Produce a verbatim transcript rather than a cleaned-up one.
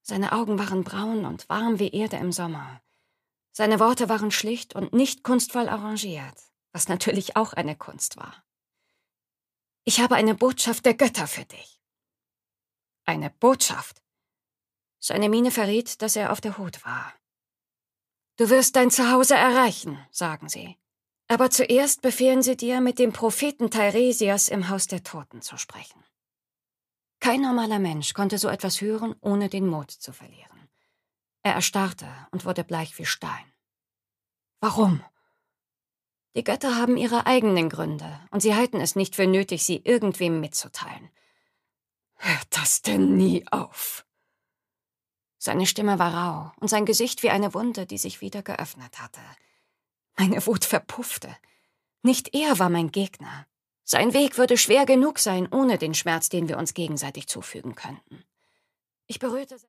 Seine Augen waren braun und warm wie Erde im Sommer. Seine Worte waren schlicht und nicht kunstvoll arrangiert, was natürlich auch eine Kunst war. »Ich habe eine Botschaft der Götter für dich.« »Eine Botschaft?« Seine Miene verriet, dass er auf der Hut war. »Du wirst dein Zuhause erreichen«, sagen sie. »Aber zuerst befehlen sie dir, mit dem Propheten Teiresias im Haus der Toten zu sprechen.« Kein normaler Mensch konnte so etwas hören, ohne den Mut zu verlieren. Er erstarrte und wurde bleich wie Stein. »Warum?« »Die Götter haben ihre eigenen Gründe, und sie halten es nicht für nötig, sie irgendwem mitzuteilen.« »Hört das denn nie auf?« Seine Stimme war rau und sein Gesicht wie eine Wunde, die sich wieder geöffnet hatte. Meine Wut verpuffte. Nicht er war mein Gegner. Sein Weg würde schwer genug sein, ohne den Schmerz, den wir uns gegenseitig zufügen könnten. Ich berührte